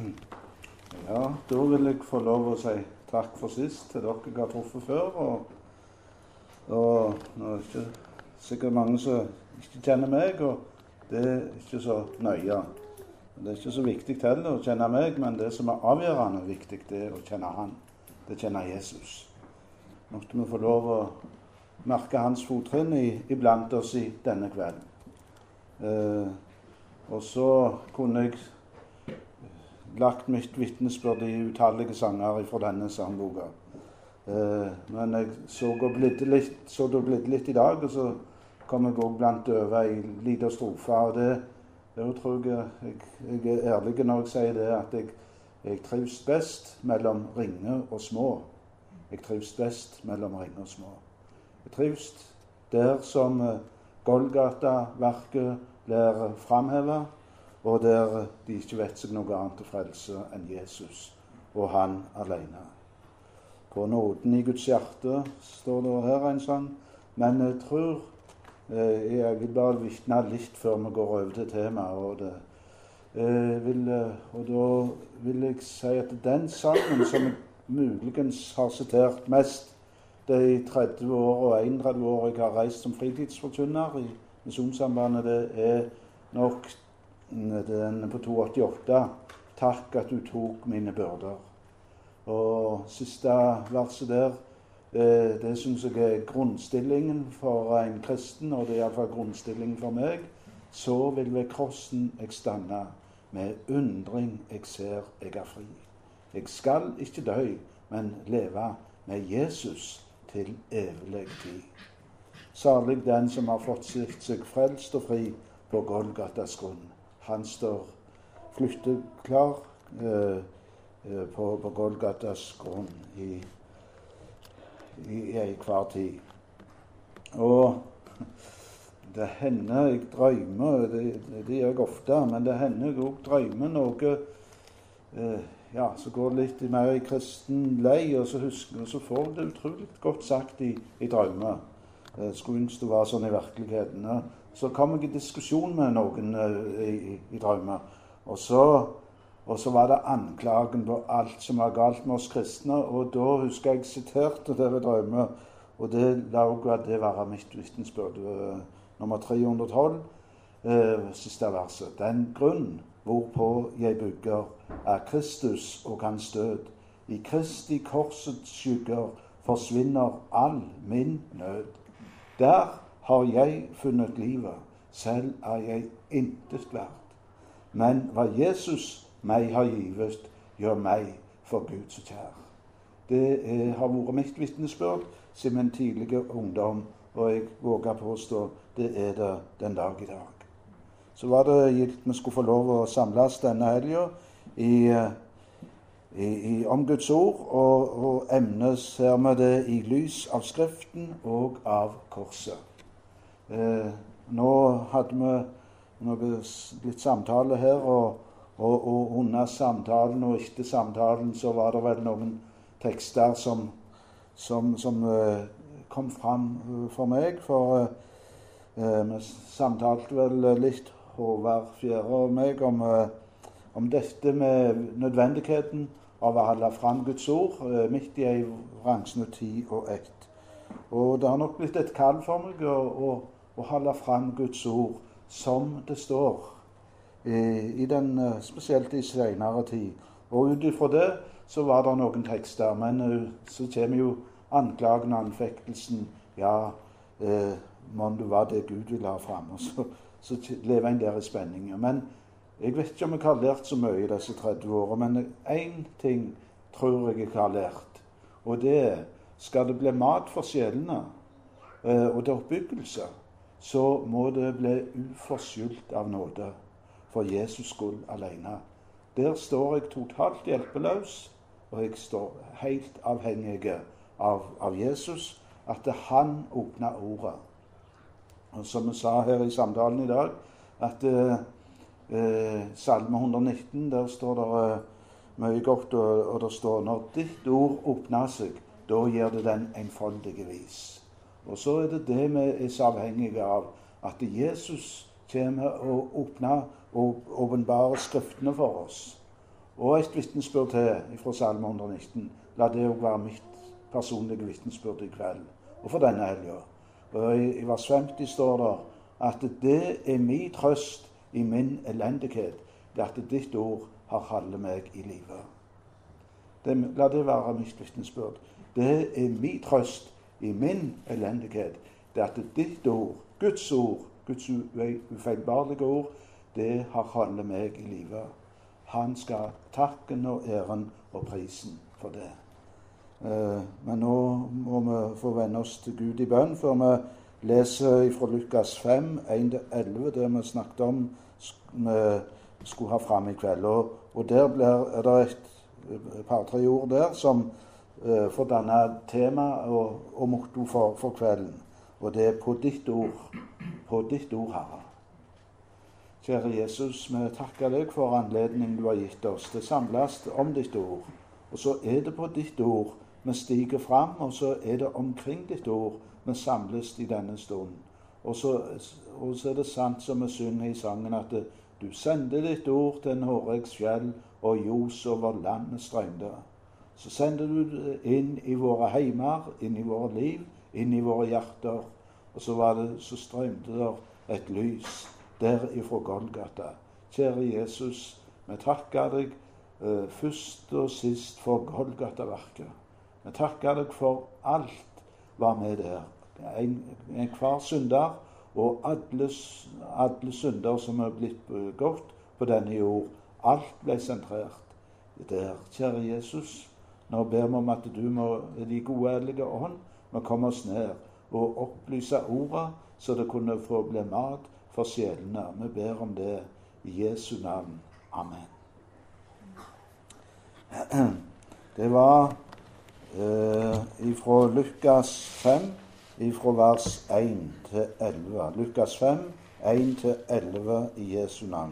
Ja, da vil jeg få lov å si takk for sist til dere jeg har truffet før. Og nå er det ikke sikkert mange som ikke kjenner meg, og det er ikke så nøye. Det er ikke så viktig heller å kjenne meg, men det som er avgjørende viktig, det er å kjenne han. Det kjenner Jesus. Nå skal vi få lov å merke hans fottrinn iblant oss i denne kvelden. Og så kunne jeg lagt mitt vitnesbyrd i utallige sanger fra denne sangboka. Men jeg så det blitt i dag, og så kom jeg også blant over i liten strofe. Og det tror jeg er ærlig når jeg sier det, at jeg trives best mellom ringe og små. Jeg trives best mellom ringe og små. Jeg trives der som Golgata-verket blir framhevet, og der de ikke vet seg noe annet til frelse enn Jesus og han alene. På nåden i Guds hjerte står det her en sånn, men jeg tror jeg vil bare vitne litt før vi går over til temaet. Og da vil jeg si at den sangen som jeg muligens har sitert mest de 30 år og 31 år jeg har reist som fritidsforkynner i Misjonssambandet, det er nok den på 288, takk at du tok mine byrder. Og siste verset der, det synes jeg er grunnstillingen for en kristen, og det er i alle fall grunnstillingen for meg. Så vil ved krossen jeg stanne, med undring jeg ser jeg er fri. Jeg skal ikke dø, men leve med Jesus til evig tid. Salig den som har fått seg frelst og fri på Golgatas grunn. Han står flykteklar på Golgatas grunn i hver tid. Og det hender jeg drømmer, det gjør jeg ofte, men det hender jeg også drømmer noe, så går det litt mer i kristen lei, og så husker jeg, og så får jeg det utrolig godt sagt i drømmer. Skulle ønske det var sånn i virkeligheten. Så kom jeg i diskusjon med noen i drømmer, og så var det anklagen på alt som var galt med oss kristne, og da husker jeg siterte det ved drømmer, og det være mitt vitnesbyrd. Nummer 312, siste verset. Den grunn hvorpå jeg bygger er Kristus og hans død. I Kristi korsets skygger forsvinner all min nød. Der har jeg funnet livet, selv er jeg intet verdt. Men hva Jesus meg har givet, gjør meg for Gud så kjær. Det har vært mitt vitnesbyrd siden min tidlige ungdom, og jeg våger påstå det er det den dag i dag. Så var det gitt vi skulle få lov å samles denne helgen om Guds ord, og emnet ser vi det i lys av Skriften og av korset. Nå hadde vi litt samtale her, og under samtalen og etter samtalen så var det vel noen tekster som kom fram for meg, for vi samtalte vel litt Håvard Fjære og meg om dette med nødvendigheten av å holde fram Guds ord midt i en vrangsende tid og ett. Og det har nok blitt et kall for meg å holde fram Guds ord som det står, spesielt i senere tid. Og ut ifra det så var det noen tekster, men så kommer jo anklagen og anfektelsen, må det være det Gud vil ha frem, og så lever en der i spenninger. Men jeg vet ikke om jeg har lært så mye i disse 30 årene, men en ting tror jeg har lært, og det er, skal det bli mat for sjelene, og det er oppbyggelse, så må det bli uforskyldt av nåde, for Jesus skyld alene. Der står jeg totalt hjelpeløs, og jeg står helt avhengig av Jesus, at han åpner ordet. Og som vi sa her i samtalen i dag, at Salme 119, der står det mye godt, og der står, når ditt ord åpner seg, da gjør det den enfoldige vis. Og så er det vi er så avhengige av, at Jesus kommer og åpner og åpenbarer skriftene for oss. Og et vitnesbyrd til fra Salme 119. La det også være mitt personlige vitnesbyrd i kveld, og for denne helgen. Og i vers 50 står det at det er min trøst i min elendighet, det at ditt ord har holdt meg i live. La det være mitt vitnesbyrd. Det er min trøst i min elendighet, det at ditt ord, Guds ufeilbarlige ord, det har holdt meg i live. Han skal takken og æren og prisen for det. Men nå må vi få vende oss til Gud i bønn, før vi leser fra Lukas 5, 1-11, det vi snakket om vi skulle ha frem i kveld. Og der er det et par-tre ord der som får danne tema og motto for kvelden. Og det er på ditt ord, Herre. Kjære Jesus, vi takker deg for anledningen du har gitt oss til å samles om ditt ord. Og så er det på ditt ord vi stiger fram, og så er det omkring ditt ord vi samles i denne stunden. Og så er det sant som vi synger i sangen, at du sendte ditt ord til en hårregs fjell, og ljos over landet strømte. Så sender du det inn i våre heimer, inn i våre liv, inn i våre hjerter. Og så strømte det et lys der ifra Golgata. Kjære Jesus, vi takker deg først og sist for Golgata-verket. Vi takker deg for alt var med der. En hver synder, og alle synder som er blitt begått på denne jord. Alt ble sentrert der. Kjære Jesus, nå ber vi om at du må, i de gode hellige ånd, må komme oss ned og opplyse ordet, så det kunne få bli mat for sjelene. Vi ber om det i Jesu navn. Amen. Det var ifra Lukas 5, ifra vers 1-11. Lukas 5, 1-11 i Jesu navn.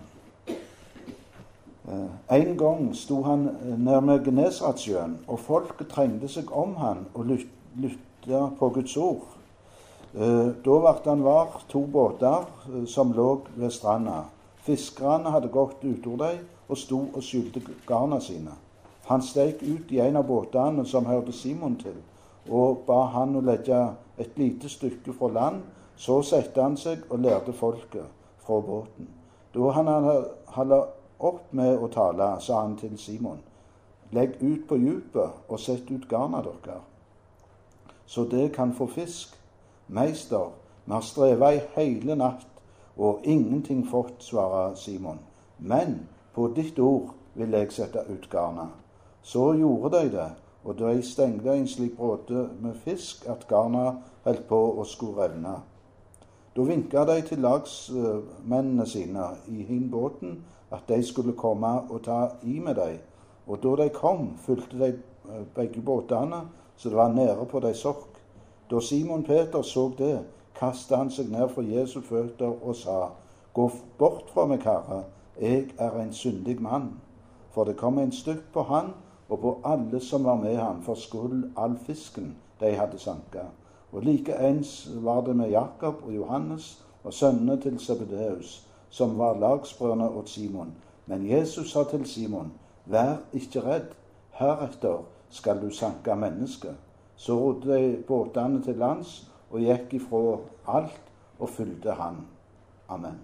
En gang sto han nær med Genesaretsjøen, og folket trengte seg om han og lytta på Guds ord. Da vart han var 2 båter som lå ved stranda. Fiskerne hadde gått utover dem og sto og skylte garna sine. Han steg ut i en av båtene som hørte Simon til, og ba han å legge et lite stykke fra land. Så satte han seg og lærte folket fra båten. Da han hadde opp med å tale, sa han til Simon: legg ut på djupet og sett ut garna dere, så det kan få fisk. Meister, vi har strevet i hele natt og ingenting fått, svarer Simon. Men på ditt ord vil jeg sette ut garna. Så gjorde de det, og de stengte en slik bråte med fisk at garna holdt på å skulle revne. Da vinket de til lagsmennene sine i hin båten at de skulle komme og ta i med dem. Og da de kom, fylte de begge båtene, så det var nede på de sokk. Da Simon Peter så det, kastet han seg ned for Jesu føtter og sa: gå bort fra meg, Herre, jeg er en syndig mann. For det kom en stykk på han og på alle som var med ham, for skyld all fisken de hadde sanket. Og like ens var det med Jakob og Johannes og sønnene til Zebedeus, som var lagsbrødrene åt Simon. Men Jesus sa til Simon: vær ikke redd, heretter skal du sanke mennesket. Så rodde de båtene til lands og gikk ifra alt og fulgte han. Amen.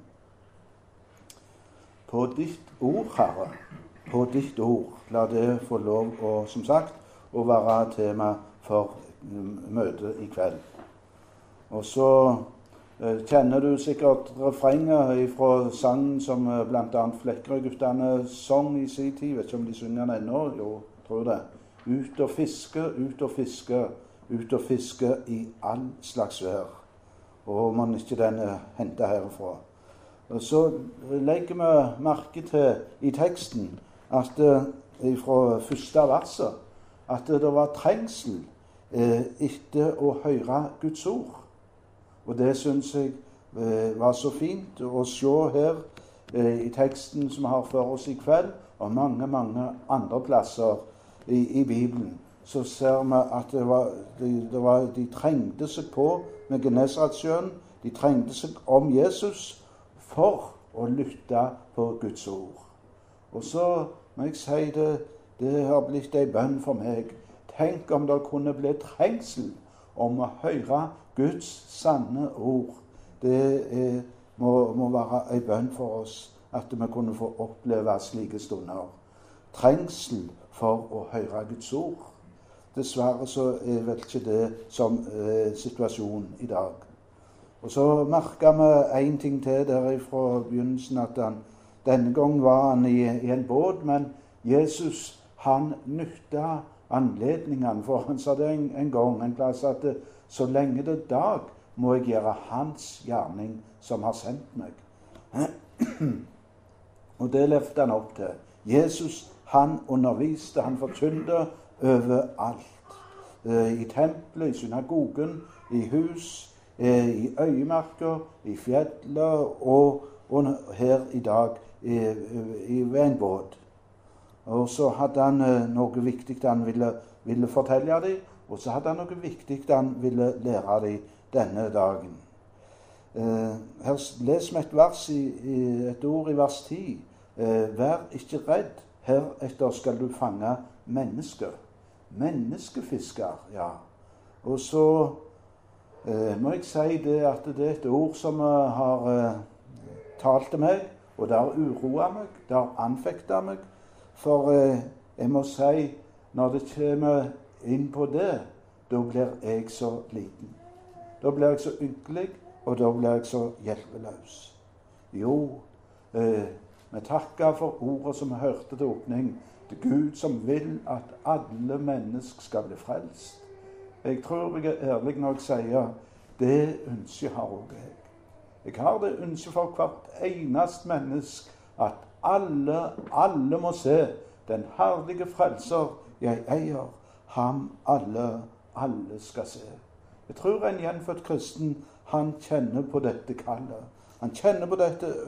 På ditt ord, Herre, på ditt ord, la det få lov å, som sagt, å være tema for møtet i kveld. Og så kjenner du sikkert refrenget fra sangen som blant annet Flekkerøy-guttene sang i sin tid. Vet ikke om de synger den ennå? Jo, tror det. Ut og fiske, ut og fiske, ut og fiske i all slags vær. Og man ikke den hentet herfra. Og så legger vi merke til i teksten at fra første verset at det var trengsel etter å høre Guds ord. Og det synes jeg var så fint å se her i teksten som vi har for oss i kveld, og mange, mange andre plasser i Bibelen. Så ser vi at de trengte seg på med Genesaretsjøen. De trengte seg om Jesus for å lytte på Guds ord. Og så må jeg si det har blitt en bønn for meg. Tenk om det kunne bli trengsel om å høre Guds sanne ord. Det må være en bønn for oss at vi kunne få oppleve slike stunder. Trengsel for å høre Guds ord. Dessverre så er vel ikke det som situasjonen i dag. Og så merket vi en ting til der fra begynnelsen, at denne gang var han i en båt, men Jesus, han nytta anledningene, for han sa det en gang, en plass, at så lenge det er dag, må jeg gjøre hans gjerning som har sendt meg. Og det levde han opp til. Jesus, han underviste, han forkynte overalt. I tempelet, i synagogen, i hus, i øyemarker, i fjellet og her i dag ved en båt. Og så hadde han noe viktig han ville fortelle dem, og så hadde han noe viktig han ville lære dem denne dagen. Her leser vi et vers et ord i vers 10. Vær ikke redd, heretter skal du fange mennesker. Menneskefisker, ja. Og så må jeg si det at det er et ord som har talt til meg, og det har uroet meg, det har anfektet meg. For jeg må si, når det kommer inn på det, da blir jeg så liten. Da blir jeg så ynkelig, og da blir jeg så hjelpeløs. Jo, vi takker for ordet som vi hørte til åpning. Det er Gud som vil at alle mennesker skal bli frelst. Jeg tror jeg er ærlig når jeg sier det ønsker har også jeg. Jeg har det ønske for hvert eneste menneske at alle må se den herlige frelser jeg eier. Ham alle skal se. Jeg tror en gjenfødt kristen, han kjenner på dette kallet. Han kjenner på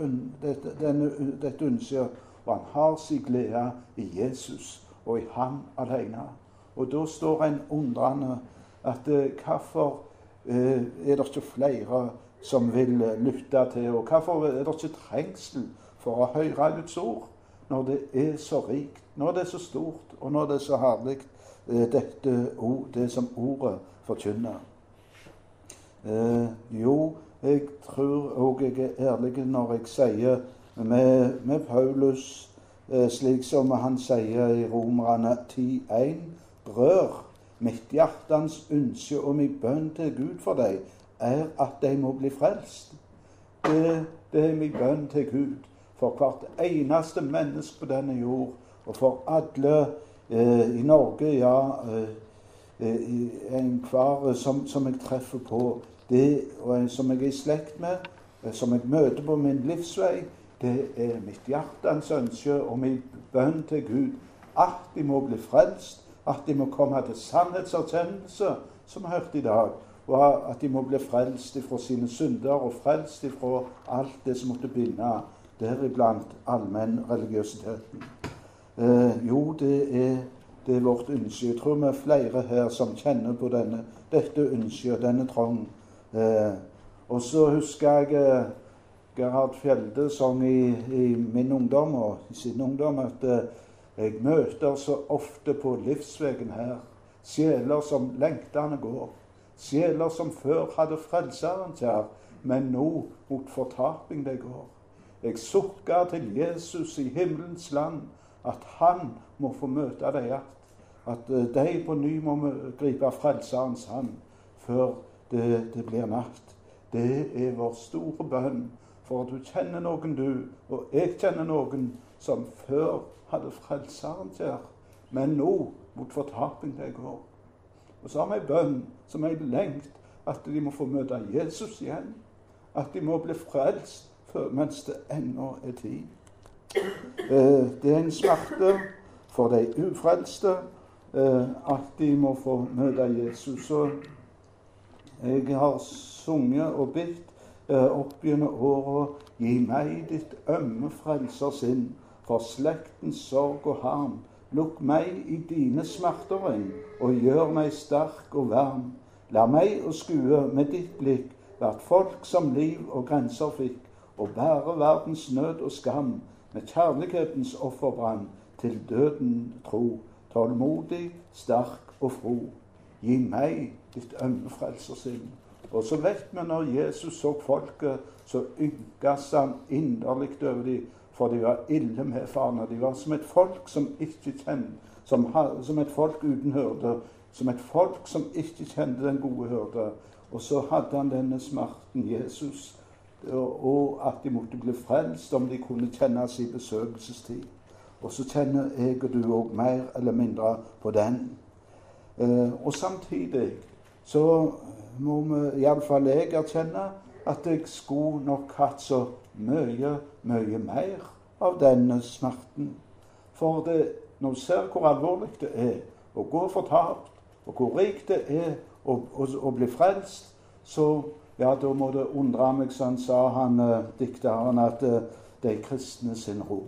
dette ønsket, og han har sin glede i Jesus og i ham alene. Og da står en undrende at hvorfor er det ikke flere som vil lytte til, og hvorfor er det ikke trengsel for å høre Guds ord, når det er så rikt, når det er så stort, og når det er så herlig, det som ordet forkynner. Jo, jeg tror også jeg er ærlig når jeg sier med Paulus, slik som han sier i Romerne 10:1, rør mitt hjertens ønske og min bønn til Gud for deg, er at de må bli frelst. Det er min bønn til Gud for hvert eneste menneske på denne jord, og for alle i Norge, ja, enhver som jeg treffer på, det, og som jeg er i slekt med, som jeg møter på min livsvei, det er mitt hjertens ønske og min bønn til Gud, at de må bli frelst, at de må komme til sannhetserkjennelse, som vi hørte i dag, og at de må bli frelst fra sine synder og frelst fra alt det som måtte binde, deriblant allmenn religiøsiteten. Jo, det er vårt ønske. Jeg tror vi er flere her som kjenner på dette ønsket, denne trang. Og så husker jeg Gerhard Fjelde sang i min ungdom og i sin ungdom at jeg møter så ofte på livsvegen her sjeler som lengtene går, sjeler som før hadde frelseren kjær, men nå mot fortaping det går. Jeg sukker til Jesus i himmelens land, at han må få møte deg igjen, at de på ny må gripe frelserens hand før det blir natt. Det er vår store bønn, for du kjenner noen du, og jeg kjenner noen som før hadde frelseren kjær, men nå mot fortaping det går. Og så har vi en bønn som er lengt, at de må få møte Jesus igjen, at de må bli frelst mens det ennå er tid. Det er en smerte for de ufrelste at de må få møte Jesus. Og jeg har sunget og bedt opp gjennom året, gi meg ditt ømme frelsersinn, for slektens sorg og harm. Lukk meg i dine smerter inn, og gjør meg sterk og varm. La meg å skue med ditt blikk hvert folk som liv og grenser fikk, og bære verdens nød og skam med kjærlighetens offerbrann til døden tro, tålmodig, sterk og fro. Gi meg ditt ømme frelsersinn. Og så vet vi når Jesus så folket, så ynket han inderlig over dem, for de var ille medfarne. De var som et folk som ikke kjente, som et folk uten hyrde, som et folk som ikke kjente den gode hyrde. Og så hadde han denne smerten, Jesus, og at de måtte bli frelst om de kunne kjenne sin besøkelsestid. Og så kjenner jeg og du også mer eller mindre på den. Og samtidig så må vi, i alle fall jeg, erkjenne at jeg skulle nok hatt så mye mer av denne smerten. For når du ser hvor alvorlig det er å gå fortapt, og hvor rikt det er å bli frelst, så ja, da må det undre meg, sånn sa han dikteren, at det er kristne sin ro.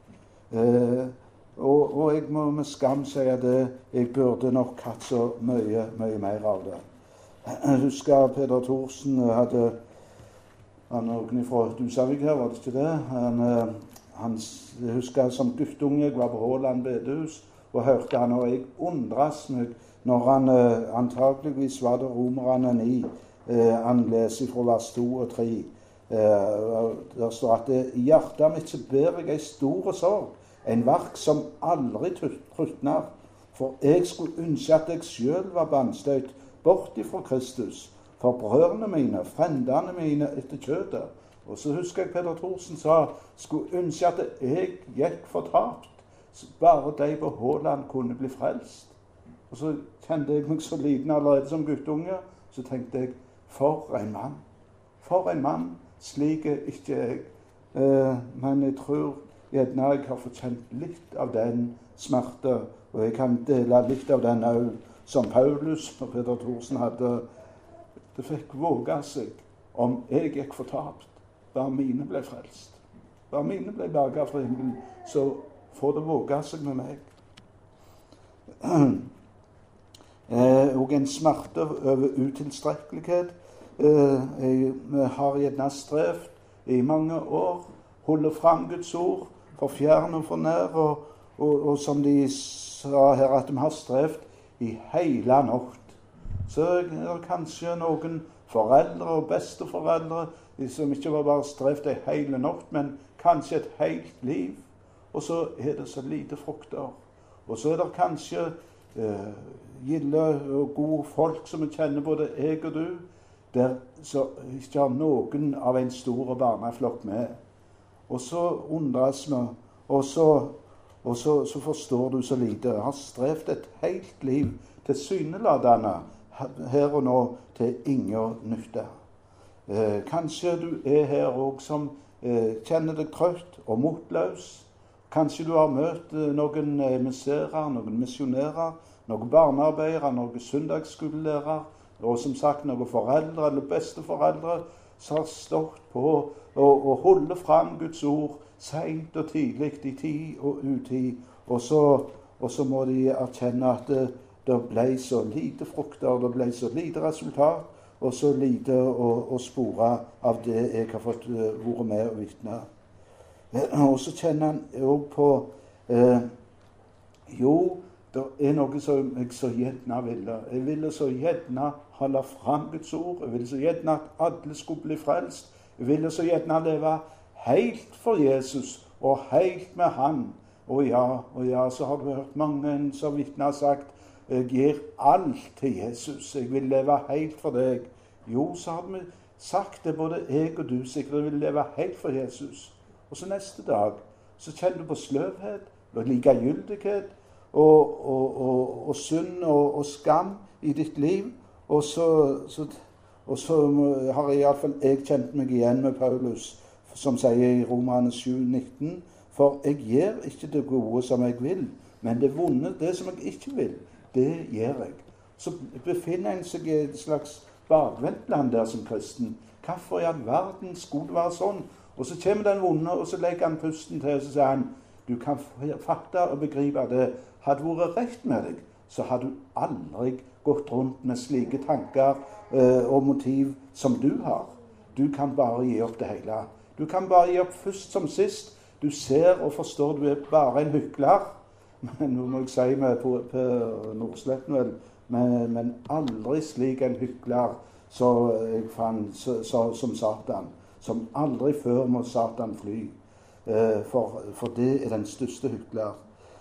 Og jeg må med skam si at jeg burde nok hatt så mye mer av det. Jeg husker Peder Thorsen hadde noen fra Dusavik her, var det ikke det? Jeg husker som guttunge, jeg var på Håland bedehus og hørte han, og jeg undres meg når han antageligvis var det Romerne 9, han leser fra vers 2 og 3. Der står at i hjertet mitt så ber jeg en stor sorg, en verk som aldri trutner, for jeg skulle ønske at jeg selv var bandstøyt bort ifra Kristus, for brødrene mine, frendene mine etter kjøtet. Og så husker jeg Peder Thorsen sa, skulle ønske at jeg gikk fortapt, bare de på Håland kunne bli frelst. Og så kjente jeg meg så liten allerede som guttunge, så tenkte jeg, for en mann, slik er ikke jeg. Men jeg tror gjerne jeg har fått kjent litt av den smerte, og jeg kan dele litt av den også, som Paulus og Peder Thorsen hadde. Det fikk våge seg om jeg gikk fortapt, bare mine ble frelst. Bare mine ble berget fra himmelen, så får det våge seg med meg. Og en smerte over utilstrekkelighet. Jeg har gjerne strevd i mange år, holde fram Guds ord, for fjern og for nær, og som de sa her, at de har strevd i hele natt. Så er det kanskje noen foreldre og besteforeldre som ikke var bare strevd en hele natt, men kanskje et helt liv. Og så er det så lite frukter. Og så er det kanskje gilde og gode folk som vi kjenner, både jeg og du, der så ikke har noen av en stor barneflokk med. Og så undres vi, og så forstår du så lite. Jeg har strevd et helt liv til syneladende, her og nå til ingen nytte. Kanskje du er her også som kjenner deg trøtt og motløs. Kanskje du har møtt noen emisserer, noen misjonærer, noen barnearbeidere, noen søndagsskolelærere, og som sagt noen foreldre eller besteforeldre som har stått på og holde fram Guds ord sent og tidlig, i tid og utid. Og så må de erkjenne at det ble så lite frukter, det ble så lite resultat, og så lite å spore av det jeg har fått vært med og vitne. Og så kjenner han jo på det er noe som jeg så gjerne ville. Jeg ville så gjerne holde fram Guds ord. Jeg ville så gjerne at alle skulle bli frelst. Jeg ville så gjerne leve helt for Jesus og helt med han. Og ja, så har du hørt mange som vitner har sagt, jeg gir alt til Jesus. Jeg vil leve helt for deg. Jo, så har vi sagt det, både jeg og du, sikkert jeg vil leve helt for Jesus. Og så neste dag, så kjenner du på sløvhet og likegyldighet og synd og skam i ditt liv. Og så har i alle fall jeg kjent meg igjen med Paulus, som sier i Romerne 7,19, for jeg gjør ikke det gode som jeg vil, men det vonde, det som jeg ikke vil, det gjør jeg. Så befinner en seg i et slags bakvendtland der som kristen. Hvorfor i all verden skulle det være sånn? Og så kommer den vonde, og så legger han pusten til, og så sier han, du kan fatte og begripe det. Hadde det vært rett med deg, så hadde du aldri gått rundt med slike tanker og motiv som du har. Du kan bare gi opp det hele. Du kan bare gi opp først som sist. Du ser og forstår du er bare en hykler, men nå må jeg si meg på Nordsletten vel, men aldri slik en hykler som jeg fant som Satan. Som aldri før må Satan fly. For det er den største hykler.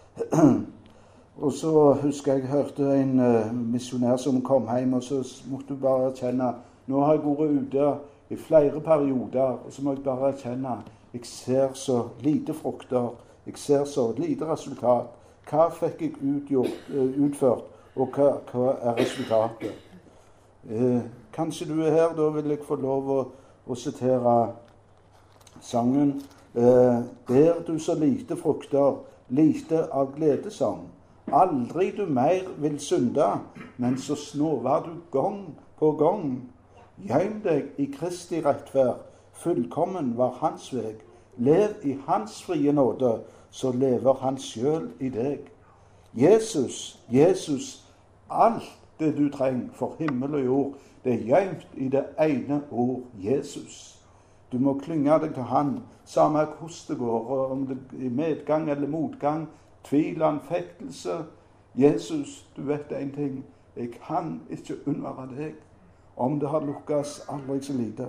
Og så husker jeg hørte en misjonær som kom hjem, og så måtte du bare erkjenne, nå har jeg vært ute i flere perioder, og så må jeg bare erkjenne, jeg ser så lite frukter, jeg ser så lite resultat. Hva fikk jeg utført, og hva er resultatet? Kanskje du er her, da vil jeg få lov å sitere sangen. Ber du så lite frukter, lite av gledesang. Aldri du mer vil synde, men så snover du gang på gang. Gjem deg i Kristi rettferd, fullkommen var hans veg. Lev i hans frie nåde, så lever han selv i deg. Jesus, alt det du trenger for himmel og jord, det er gjemt i det ene ord, Jesus. Du må klynge deg til han, samme hvordan det går, om det er medgang eller motgang, tvil, anfektelse. Jesus, du vet en ting, jeg kan ikke unnvære deg, om det har lukkes aldri så lite.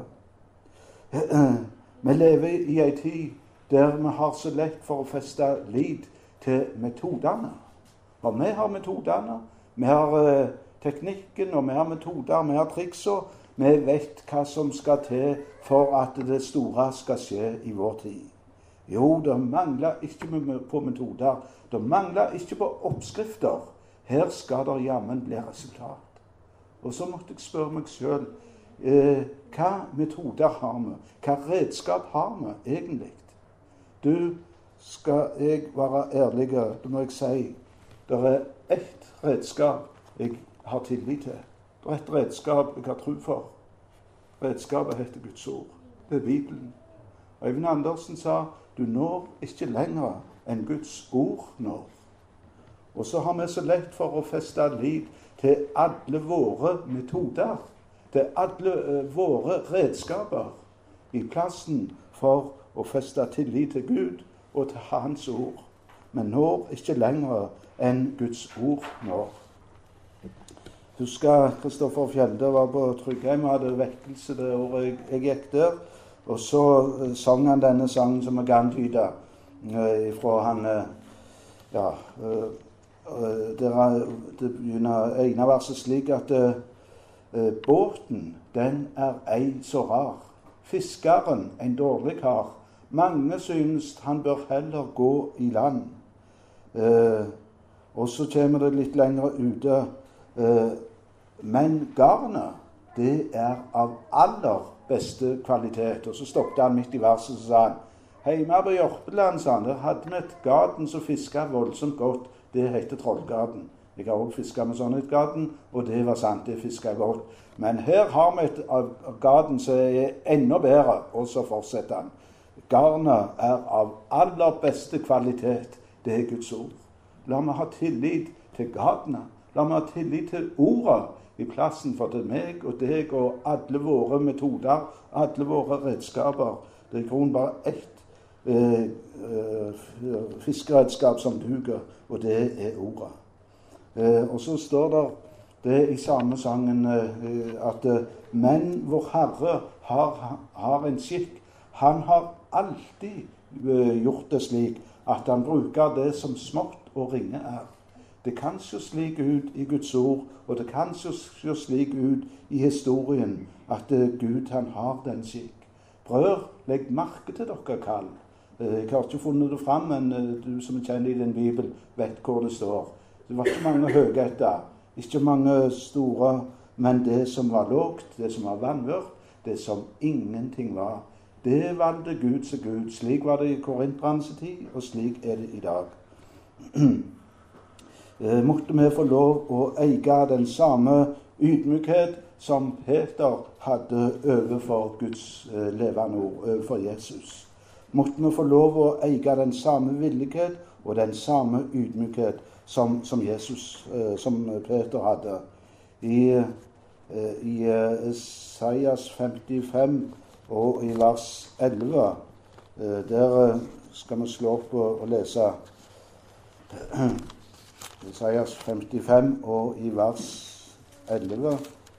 Vi lever i en tid der vi har så lett for å feste lit til metodene. Og vi har metodene, vi har teknikken, og vi har metoder, vi har trikser. Vi vet hva som skal til for at det store skal skje i vår tid. Jo, det mangler ikke på metoder, det mangler ikke på oppskrifter. Her skal det jammen bli resultat. Og så måtte jeg spørre meg selv, hva metoder har vi? Hva redskap har vi egentlig? Du, skal jeg være ærlig, da må jeg si, det er ett redskap jeg har tillit til. Det er et redskap jeg har tro for. Redskapet heter Guds ord. Det er Bibelen. Øyvind Andersen sa, du når ikke lenger enn Guds ord når. Og så har vi så lett for å feste lit til alle våre metoder, til alle våre redskaper, i plassen for å feste tillit til Gud og til hans ord. Men når ikke lenger enn Guds ord når. Husker Kristoffer Fjelde var på Tryggheim og hadde vekkelse det året jeg gikk der. Og så sang han denne sangen som er gantyda fra han, det begynner ene verset slik at båten, den er ei så rar. Fiskeren, en dårlig kar. Mange synes han bør heller gå i land. Og så kommer det litt lenger ute. Men garnet, det er av aller beste kvalitet. Og så stoppet han midt i verset og sa han, hjemme på Jørpeland, sa han, der hadde vi et garden som fisket voldsomt godt. Det heter Trollgarden. Jeg har også fisket med sånn et garden, og det var sant, det fisket godt. Men her har vi et garden som er enda bedre, og så fortsetter han. Garnet er av aller beste kvalitet. Det er Guds ord. La meg ha tillit til gardene. La meg ha tillit til ordet i plassen for til meg og deg og alle våre metoder, alle våre redskaper. Det er i grunnen bare ett fiskeredskap som duger, og det er ordet. Og så står det i samme sangen at men vår Herre har en skikk. Han har alltid gjort det slik at han bruker det som smått og ringe er. Det kan se slik ut i Guds ord, og det kan se slik ut i historien at Gud han har den skikk. Brødre, legg merke til dere kall. Jeg har ikke funnet det fram, men du som kjenner i din bibel vet hvor det står. Det var ikke mange høyheter, ikke mange store, men det som var lågt, det som var vanvørt, det som ingenting var. Det valgte Gud som Gud. Slik var det i Korinternes tid, og slik er det i dag. Måtte vi få lov å eie den samme ydmykhet som Peter hadde overfor Guds levende ord, overfor Jesus. Måtte vi få lov å eie den samme villighet og den samme ydmykhet som Jesus, som Peter hadde. I Isaias 55 og i vers 11, der skal vi slå opp og lese. Isaias 55 og i vers 11.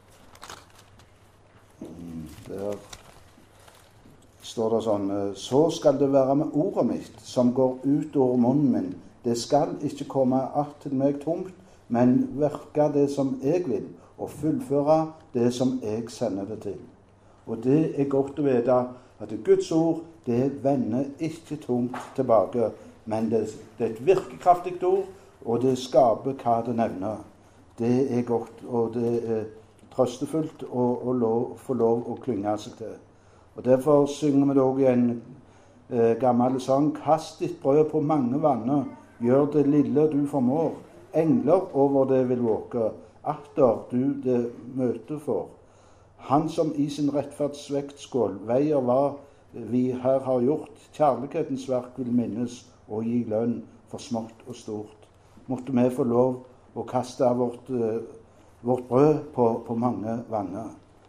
Der står det sånn: Så skal det være med ordet mitt som går ut over munnen min. Det skal ikke komme att til meg tomt, men virke det som jeg vil, og fullføre det som jeg sender det til. Og det er godt å vite at Guds ord, det vender ikke tomt tilbake, men det er et virkekraftig ord, og det skaper hva det nevner. Det er godt, og det er trøstefullt å få lov å klynge seg til. Og derfor synger vi dog i en gammel sang: Kast ditt brød på mange vanner, gjør det lille du formår. Engler over det vil våke, atter du det møte får. Han som i sin rettferdsvektskål veier hva vi her har gjort, kjærlighetens verk vil minnes og gi lønn for smått og stort. Måtte vi få lov å kaste vårt brød på mange vanner.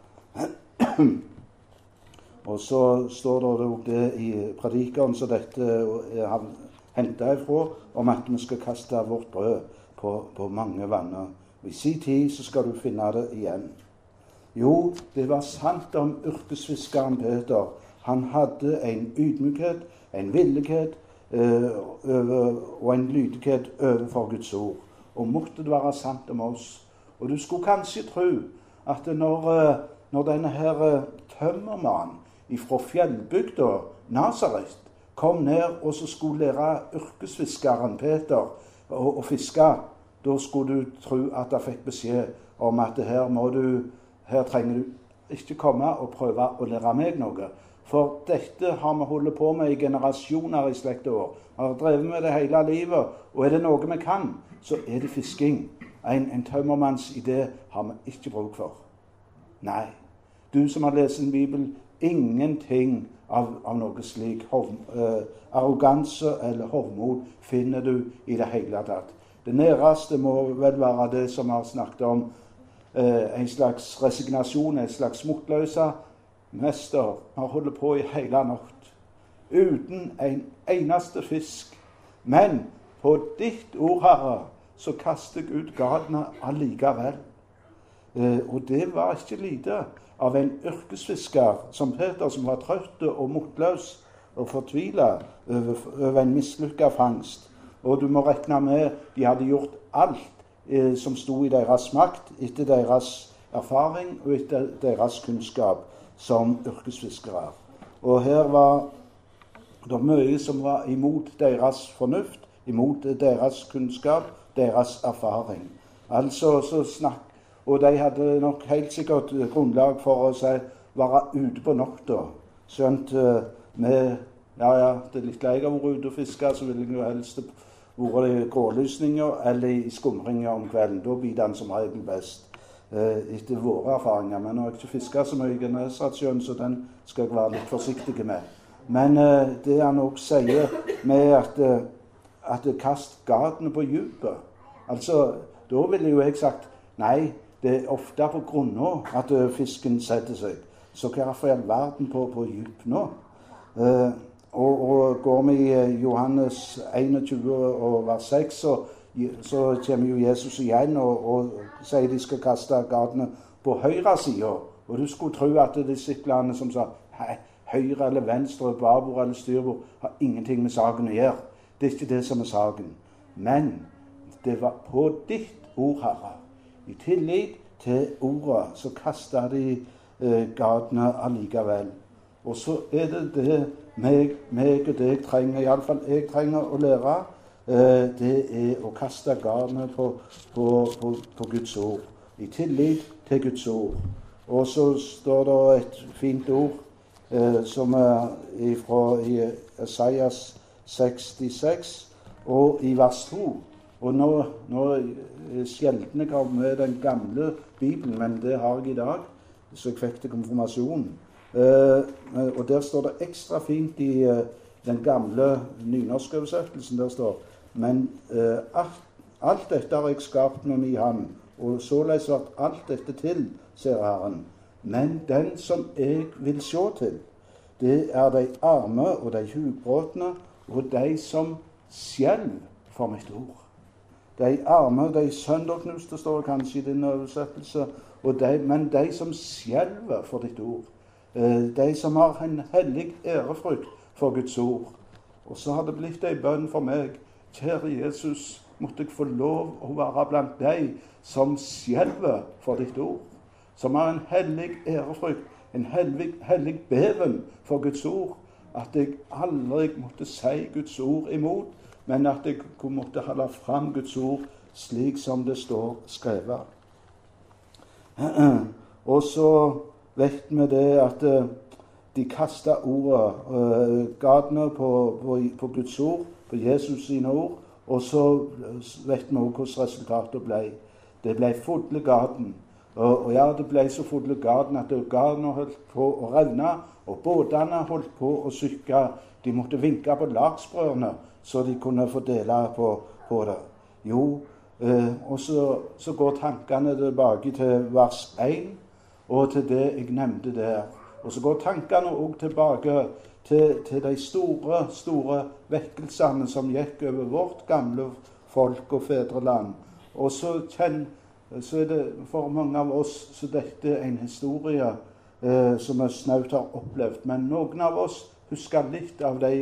Og så står det i predikeren, så dette er hentet ifra, om at vi skal kaste vårt brød på mange vanner. Og i sin tid så skal du finne det igjen. Jo, det var sant om yrkesfiskeren Peter. Han hadde en ydmykhet, en villighet og en lydighet overfor Guds ord. Og måtte det være sant om oss. Og du skulle kanskje tro at når denne her tømmermannen fra fjellbygda Nazaret kom ned og så skulle lære yrkesfiskeren Peter å fiske, da skulle du tro at han fikk beskjed om at her trenger du ikke komme og prøve å lære meg noe. For dette har vi holdt på med i generasjoner i slekta vår. Vi har drevet med det hele livet, og er det noe vi kan, så er det fisking. En tømmermanns idé har vi ikke bruk for. Nei, du som har lest en bibel, ingenting av noe slik arroganse eller hovmod finner du i det hele tatt. Det næreste må vel være det som vi har snakket om, en slags resignasjon, en slags motløse. Mester, vi har holdt på i hele natt, uten en eneste fisk. Men på ditt ord, Herre, så kaster jeg ut garnene allikevel. Og det var ikke lite av en yrkesfisker som Peter, som var trøtt og motløs og fortvilet over en mislykket fangst. Og du må regne med, de hadde gjort alt som stod i deres makt, etter deres erfaring og etter deres kunnskap som yrkesfiskere. Og her var det mye som var imot deres fornuft, imot deres kunnskap, deres erfaring. Og de hadde nok helt sikkert grunnlag for å være ute på natta. Skjønt med det er litt lei av å være ute og fiske, så ville jeg jo helst vært i grålysninger eller i skumringer om kvelden. Da blir den som regel best. Etter våre erfaringer. Men jeg har ikke fisket så mye i Genesaretsjøen, så den skal jeg være litt forsiktig med. Men det han også sier med at kast gatene på dypet. Altså, da ville jo jeg sagt nei, det er ofte på grunna at fisken setter seg. Så hvorfor i all verden på dyp nå? Og går vi i Johannes 21 og vers 6, så kommer jo Jesus igjen og sier de skal kaste gatene på høyre side. Og du skulle tro at disiplene som sa høyre eller venstre, babord eller styrbord, har ingenting med saken å gjøre. Det er ikke det som er saken. Men det var på ditt ord, Herre. I tillit til ordet så kastet de gatene allikevel. Og så er det meg og deg trenger, i alle fall jeg trenger å lære, det er å kaste garnet på Guds ord. I tillit til Guds ord. Og så står det et fint ord som er fra Isaias 66 og i vers 2. Og nå sjelden jeg har med den gamle Bibelen, men det har jeg i dag, så jeg fikk til konfirmasjonen. Og der står det ekstra fint i den gamle nynorske oversettelsen, der står: men alt dette har jeg skapt med min hand, og således vart alt dette til, sier Herren. Men den som jeg vil se til, det er de arme og de hugbrotne, og de som selv for mitt ord. De arme, de sønderknuste, står det kanskje i din oversettelse, men de som skjelver for ditt ord. De som har en hellig ærefrykt for Guds ord. Og så har det blitt en bønn for meg. Kjære Jesus, måtte jeg få lov å være blant de som skjelver for ditt ord. Som har en hellig ærefrykt, en hellig beven for Guds ord. At jeg aldri måtte si Guds ord imot, men at jeg måtte holde fram Guds ord slik som det står skrevet. Og så vet vi det at de kastet ordet, gatene på Guds ord, på Jesus sine ord, og så vet vi også hvordan resultatet ble. Det ble fulle gaten. Og ja, det ble så fulle gaten at gatene holdt på å revne, og båtene holdt på å sykke. De måtte vinke på lagsbrødene, så de kunne få dele på det. Jo, og så går tankene tilbake til vers 1, og til det jeg nevnte der. Og så går tankene også tilbake til de store vekkelsene som gikk over vårt gamle folk og fedreland. Og så er det for mange av oss så dette er en historie som vi snaut har opplevd. Men noen av oss husker litt av de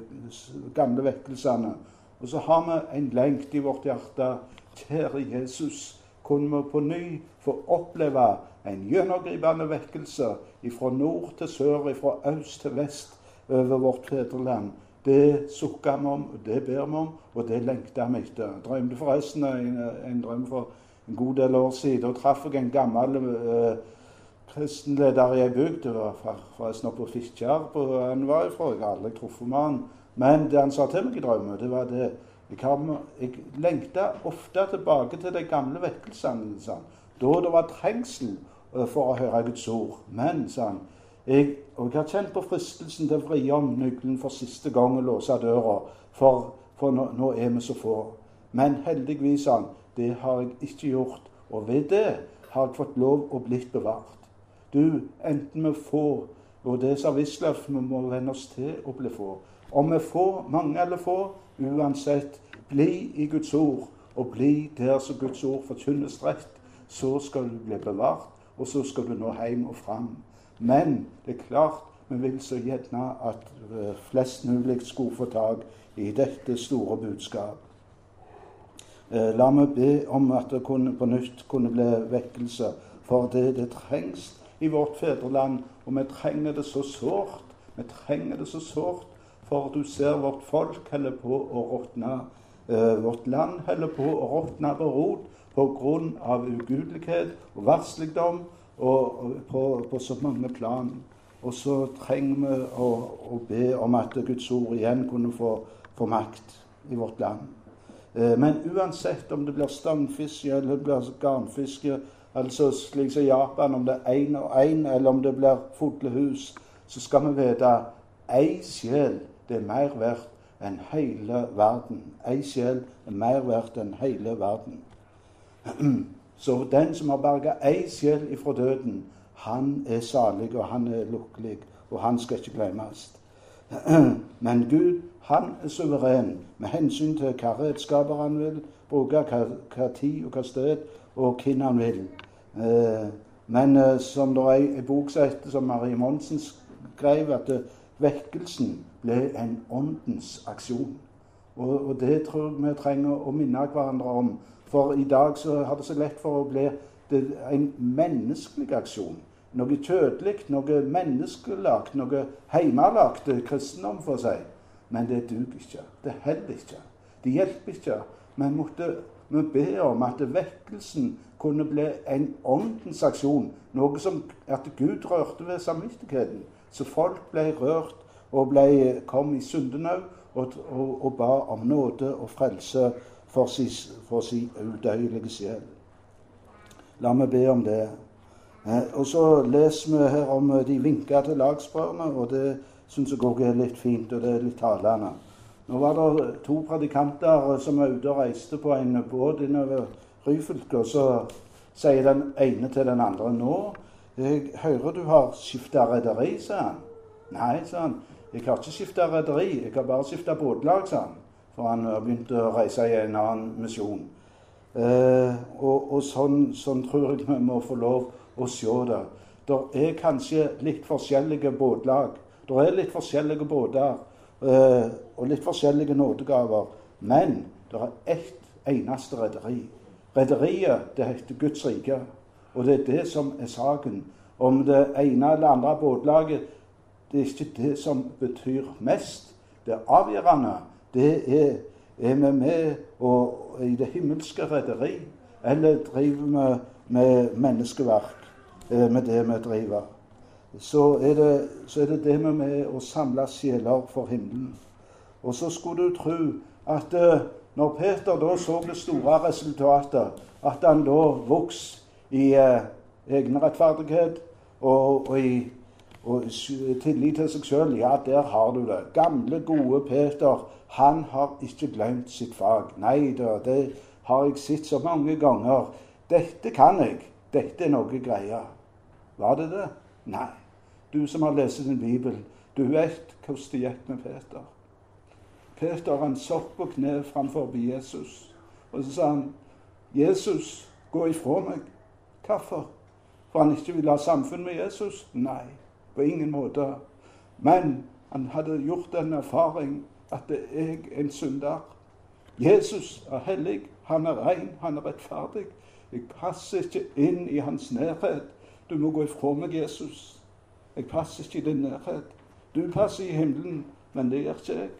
gamle vekkelsene. Og så har vi en lengt i vårt hjerte. Kjære Jesus, kunne vi på ny få oppleve en gjennomgripende vekkelse fra nord til sør, fra øst til vest over vårt fedreland. Det sukker vi om, og det ber vi om, og det lengter vi etter. Jeg drømte forresten en drøm for en god del år siden. Da traff jeg en gammel kristenleder i en bygd. Det var forresten oppe på Fitjar, han var ifra. Jeg har aldri truffet med han. Men det han sa til meg i drømmen, det var det. Jeg lengta ofte tilbake til de gamle vekkelsene, sa han. Da det var trengsel for å høre Guds ord. Men, sa han, jeg har kjent på fristelsen til å vri om nøkkelen for siste gang og låse døra, for nå er vi så få. Men heldigvis, sa han, det har jeg ikke gjort, og ved det har jeg fått lov å blitt bevart. Du, enten vi får, og det sa Wisløff, vi må vende oss til å bli få. Om vi får, mange eller få, uansett, bli i Guds ord, og bli der som Guds ord forkynnes rett, så skal du bli bevart, og så skal du nå hjem og fram. Men det er klart, vi vil så gjerne at flest mulig skulle få tak i dette store budskap. La meg be om at det på nytt kunne bli vekkelse, for det trengs i vårt fedreland, og vi trenger det så sårt. Vi trenger det så sårt, for du ser vårt folk holder på å råtne. Vårt land holder på å råtne på rot på grunn av ugudelighet og versligdom og på så mange plan. Og så trenger vi å be om at Guds ord igjen kunne få makt i vårt land. Men uansett om det blir stangfiske eller det blir garnfiske, altså slik som Japan, om det er en og en, eller om det blir fuglehus, så skal vi vite ei sjel det er mer verdt enn hele verden. Ei sjel er mer verdt enn hele verden. Så den som har berget ei sjel ifra døden, han er salig, og han er lukkelig, og han skal ikke glemmes. Men Gud, han er suveren med hensyn til hva redskaper han vil bruke, hva tid og hva sted, og hvem han vil. Men som det er en bok som Marie Monsen skrev, at vekkelsen ble en åndens aksjon. Og det tror jeg vi trenger å minne hverandre om. For i dag så har det så lett for å bli en menneskelig aksjon. Noe kjødelig, noe menneskelagt, noe heimalagt kristendom for seg. Men det duger ikke. Det holder ikke. Det hjelper ikke. Men vi ber om at vekkelsen kunne bli en åndens aksjon. Noe som at Gud rørte ved samvittigheten. Så folk ble rørt og kom i syndenød og ba om nåde og frelse for sin udøyelige sjel. La meg be om det. Og så leser vi her om de vinket til lagsbrødene, og det synes jeg også er litt fint, og det er litt talende. Nå var det 2 predikanter som var ute og reiste på en båt innover Ryfylke, og så sier den ene til den andre, nå, jeg hører du har skiftet rederi, sa han. Nei, sa han, jeg har ikke skiftet rederi, jeg har bare skiftet båtlag, sa han. for han begynte å reise i en annen misjon. Og sånn tror jeg vi må få lov å se det. Det kanskje litt forskjellige båtlag. Det litt forskjellige båter og litt forskjellige nådegaver. Men det ett eneste rederi. Rederiet, det heter Guds rike. Og det det som saken. Om det ene eller andre båtlaget, det ikke det som betyr mest. Det avgjørende, det vi med i det himmelske rederi, eller driver vi med menneskeverk, med det vi driver. Så det det med å samle sjeler for himmelen. Og så skulle du tro at når Peter da så det store resultatet, at han da vokste i egen rettferdighet og i tillit til seg selv, ja, der har du det. Gamle, gode Peter, han har ikke glemt sitt fag. Nei da, det har jeg sett så mange ganger. Dette kan jeg. Dette noe greier. Var det det? Nei. Du som har lest din Bibel, du vet hvordan det gikk med Peter. Peter, han satt på kne framfor Jesus, og så sa han, Jesus, gå ifra meg. Hvorfor? For han ikke ville ha samfunn med Jesus? Nei, på ingen måte. Men han hadde gjort en erfaring at jeg er en synder. Jesus er hellig, han er ren, han er rettferdig. Jeg passer ikke inn i hans nærhet. Du må gå ifra meg, Jesus. Jeg passer ikke i din nærhet. Du passer i himmelen, men det gjør ikke jeg.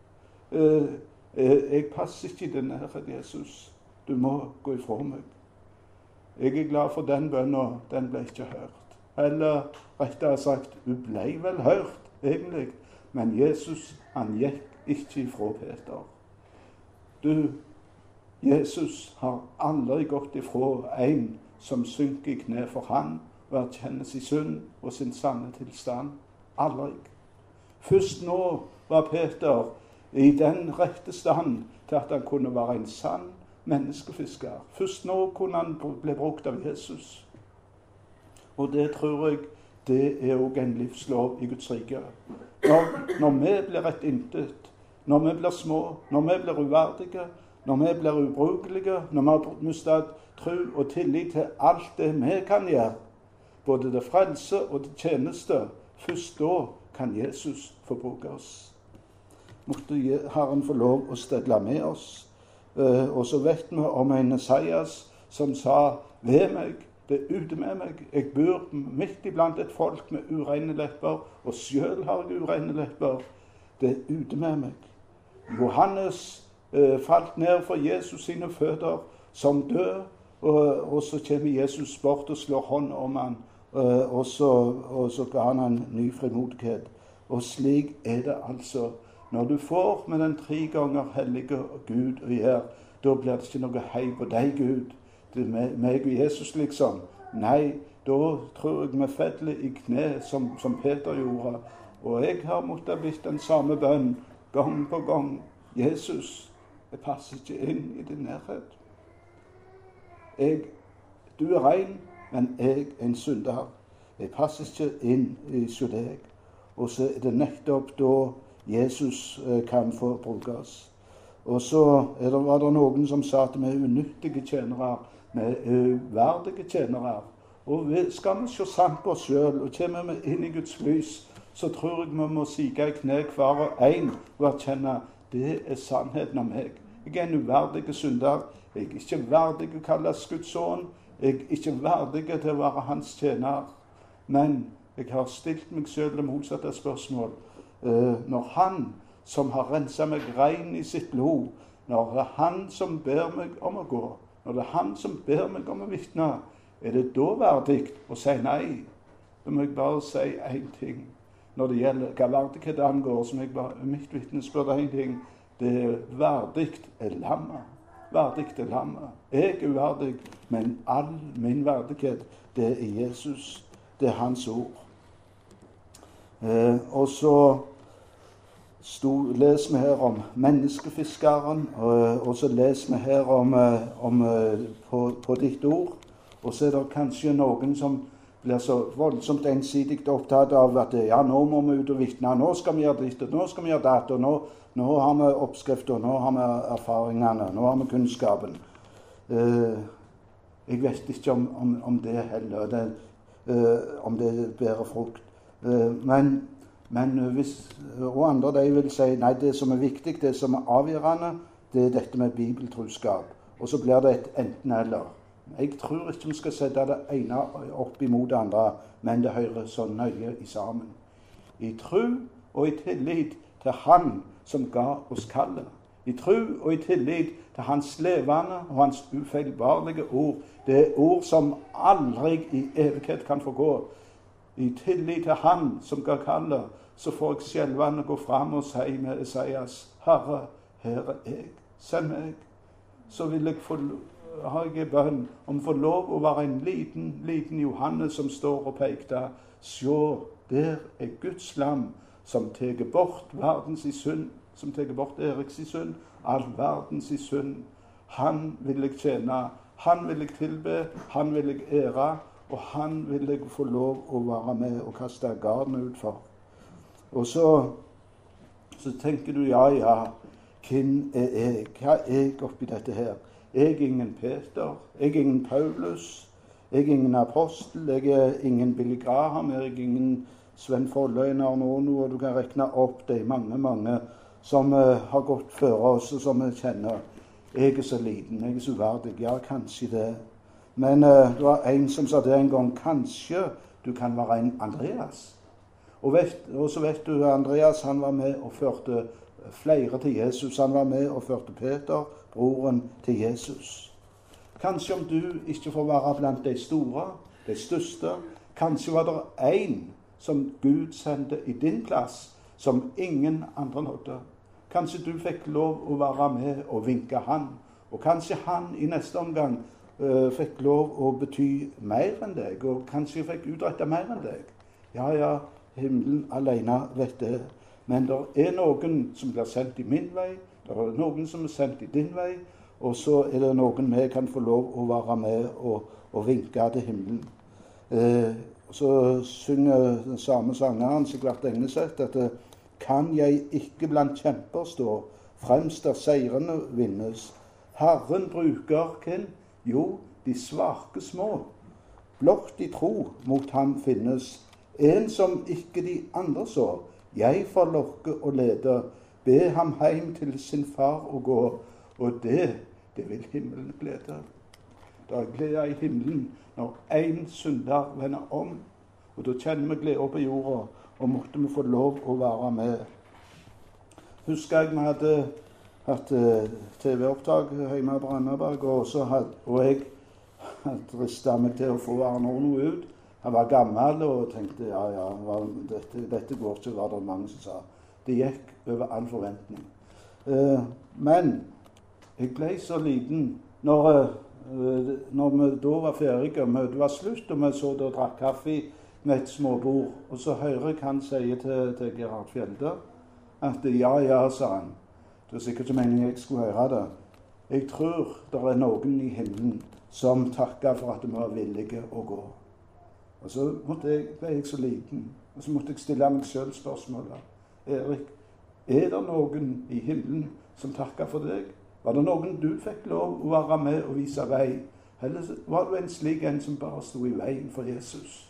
Jeg passer ikke i din nærhet, Jesus. Du må gå ifra meg. Jeg er glad for den bønnen, den ble ikke hørt. Eller rettere sagt, hun ble vel hørt, egentlig. Men Jesus, han gikk ikke ifra Peter. Jesus har aldri gått ifra en som synker i kne for han, og erkjenner sin synd og sin sanne tilstand. Aldri. Først nå var Peter i den rette stand til at han kunne være en sann menneskefisker. Først nå kunne han bli brukt av Jesus. Og det tror jeg, det er også en livslov i Guds rike. Når vi blir et intet, når vi blir små, når vi blir uverdige, når vi blir ubrukelige, når vi har mistet tro og tillit til alt det vi kan gjøre, både det frelse og det tjeneste, først da kan Jesus få bruke oss. Måtte Herren få lov å stelle med oss. Og så vet vi om en Esaias som sa, ved meg, det er ute med meg. Jeg bor midt iblant et folk med urene lepper, og selv har jeg urene lepper. Det er ute med meg. Johannes falt ned for Jesus sine føtter som død, og så kommer Jesus bort og slår hånd om han, og så ga han en ny frimodighet. Og slik er det altså. Når du får med den 3 ganger hellige Gud å gjøre, da blir det ikke noe hei på deg, Gud. Det er meg og Jesus, liksom. Nei, da tror jeg vi faller i kne som Peter gjorde. Og jeg har måttet blitt den samme bønn gang på gang. Jesus, jeg passer ikke inn i din nærhet. Du er ren, men jeg er en synder. Jeg passer ikke inn hos deg. Og så er det nettopp da Jesus kan få bruke oss. Og så var det noen som sa at vi er unyttige tjenere, vi er uverdige tjenere. Og skal vi se sant på oss selv, og kommer vi inn i Guds lys, så tror jeg vi må sige i kne hver og en og erkjenne det er sannheten om meg. Jeg er en uverdig synder. Jeg er ikke verdig å kalles Guds sønn. Jeg er ikke verdig til å være hans tjener. Men jeg har stilt meg selv det motsatte spørsmål. Når han som har renset meg rein i sitt blod, når det er han som ber meg om å gå, når det er han som ber meg om å vitne, er det da verdig å si nei? Da må jeg bare si en ting. Når det gjelder hva verdighet angår, som jeg bare mitt vitnesbyrd en ting, det er verdig er lammet. Verdig er lammet. Jeg er uverdig, men all min verdighet, det er Jesus. Det er hans ord. Og så leser vi her om menneskefiskeren, og så leser vi her om på ditt ord. Og så er det kanskje noen som blir så voldsomt ensidig opptatt av at ja, nå må vi ut og vitne, nå skal vi gjøre ditt, og nå skal vi gjøre datt, og nå har vi oppskrifter, nå har vi erfaringene, nå har vi kunnskapen. Jeg vet ikke om det heller, om det bærer frukt. Men hvis og andre de vil si nei, det som er viktig, det som er avgjørende, det er dette med bibeltroskap. Og så blir det et enten-eller. Jeg tror ikke vi skal sette det ene opp imot det andre, men det hører så nøye sammen. I tro og i tillit til Han som ga oss kallet. I tro og i tillit til Hans levende og Hans ufeilbarlige ord. Det er ord som aldri i evighet kan forgå. I tillit til Han som ga kallet, så får jeg skjelvende gå fram og si med Esaias, Herre, her er jeg, send meg. Så vil jeg har jeg bønn om å få lov å være en liten Johannes som står og peker. Sjå, der er Guds lam som teger bort verdens i synd, som teger bort Eriks i synd, all verdens i synd. Han vil jeg tjene, han vil jeg tilbe, han vil jeg ære, og han vil jeg få lov å være med og kaste garden ut for. Og så tenker du, ja, hvem er jeg? Hva er jeg oppi dette her? Jeg er ingen Peter, jeg er ingen Paulus, jeg er ingen apostel, jeg er ingen Billy Graham, jeg er ingen Sven Folløyner og du kan rekne opp de mange som har gått før oss og som vi kjenner. Jeg er så liten, jeg er så uverdig, ja, kanskje det. Men det var en som sa det en gang, kanskje du kan være en Andreas. Og så vet du, Andreas, han var med og førte flere til Jesus. Han var med og førte Peter, broren til Jesus. Kanskje om du ikke får være blant de store, de største, kanskje var det en som Gud sendte i din plass, som ingen andre nådde. Kanskje du fikk lov å være med og vinke han, og kanskje han i neste omgang fikk lov å bety mer enn deg, og kanskje fikk utrette mer enn deg. Ja, himmelen alene vet det. Men det er noen som blir sendt i min vei, det er noen som er sendt i din vei, og så er det noen vi kan få lov å være med og vinke til himmelen. Så synger den samme sangeren Sigvart Engneseth at kan jeg ikke blant kjemper stå, fremst der seirene vinnes. Herren bruker hvem? Jo, de svake små. Blott i tro mot ham finnes. En som ikke de andre så. Jeg får lokke og lede. Be ham heim til sin far og gå. Og det vil himmelen glede. Da gleder i himmelen når en synder vender om. Og da kjenner vi glede på jorda, og måtte vi få lov å være med. Husker jeg vi hadde hatt TV-opptak hjemme i Brannaberg, og jeg dristet meg til å få Arnold ut. Han var gammel og tenkte, dette går ikke, var det mange som sa. Det gikk over all forventning. Men jeg ble så liten når vi da var ferdige, møtet var slutt, og vi så da drakk kaffe med et småbord. Og så hører jeg han sier til Gerhard Fjelde at ja, sa han. Det var sikkert ikke meningen jeg skulle høre det. Jeg tror det er noen i himmelen som takker for at vi var villige å gå. Og så ble jeg så liten, og så måtte jeg stille meg selv spørsmålet. Erik, er det noen i himmelen som takker for deg? Var det noen du fikk lov å være med og vise vei? Eller var du en slik en som bare stod i veien for Jesus?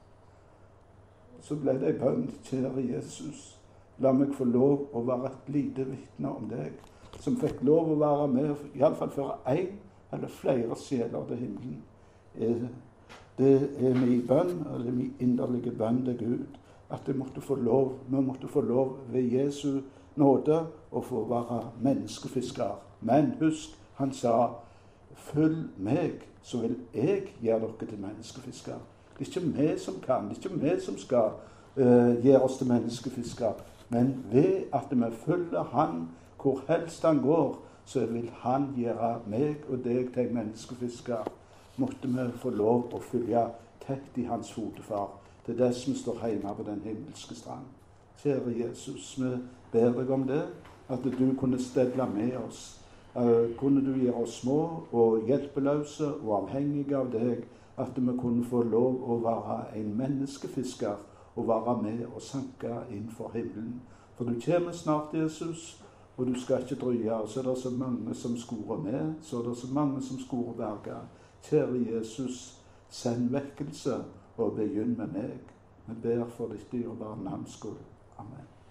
Så ble det en bønn, kjære Jesus. La meg få lov å være et lite vitne om deg, som fikk lov å være med, i alle fall føre en eller flere sjeler til himmelen. Det er min bønn, eller min inderlige bønn til Gud, at vi måtte få lov ved Jesu nåde å få være menneskefiskere. Men husk, han sa, følg meg, så vil jeg gjøre dere til menneskefiskere. Det er ikke vi som kan, det er ikke vi som skal gjøre oss til menneskefiskere. Men ved at vi følger han, hvor helst han går, så vil han gjøre meg og deg til menneskefiskere. Måtte vi få lov å følge tett i hans fotefar, til dess vi står hjemme på den himmelske strand. Kjære Jesus, vi ber deg om det, at du kunne stelle med oss. Kunne du gjøre oss små og hjelpeløse og avhengige av deg, at vi kunne få lov å være en menneskefisker og være med og sanke inn for himmelen. For du kommer snart, Jesus, og du skal ikke drøye. Så er det så mange som skorer med, så er det så mange som skorer verga. Kjære Jesus, send vekkelse og begynn med meg. Vi ber for ditt dyrebare navns skyld. Amen.